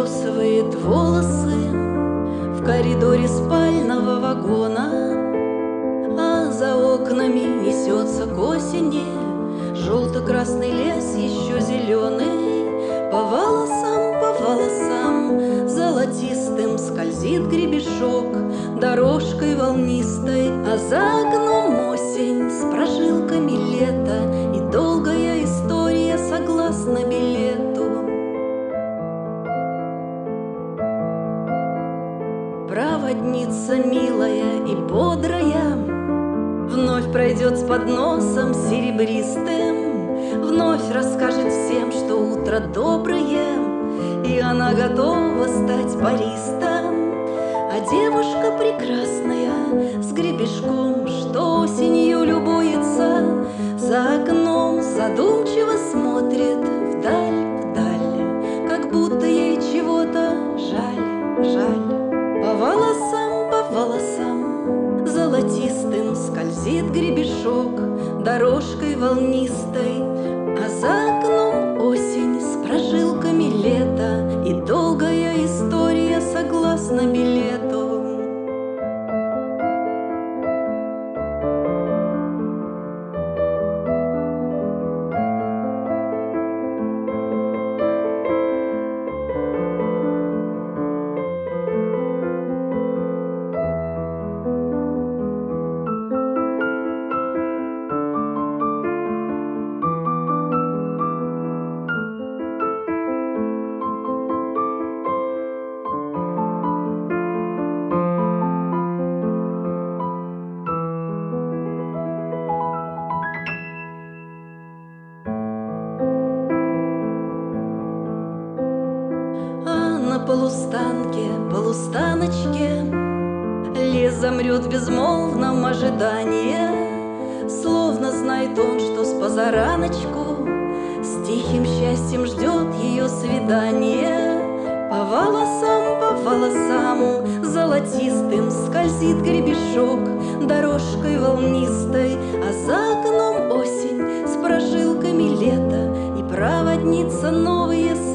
расчесывает волосы в коридоре спального вагона, а за окнами несется к осени желто-красный лес, еще зеленый. По волосам золотистым скользит гребешок дорожкой волнистой, а за окном осень с прожилками лета и долгая история согласно билету. Проводница милая и бодрая вновь пройдет с подносом серебристым, вновь расскажет всем, что утро доброе, и она готова стать баристом. А девушка прекрасная с гребешком, что осенью любуется, за окном задумчиво смотрит вдаль, как будто ей чего-то жаль. По волосам золотистым скользит гребешок дорожкой волнистой, а за окном осень с прожилками лета и долгая история согласно билету. На полустаночке лес замрет в безмолвном ожидании, словно знает он, что с позараночку с тихим счастьем ждет ее свидание. По волосам золотистым скользит гребешок дорожкой волнистой, а за окном осень с прожилками лета и проводница новые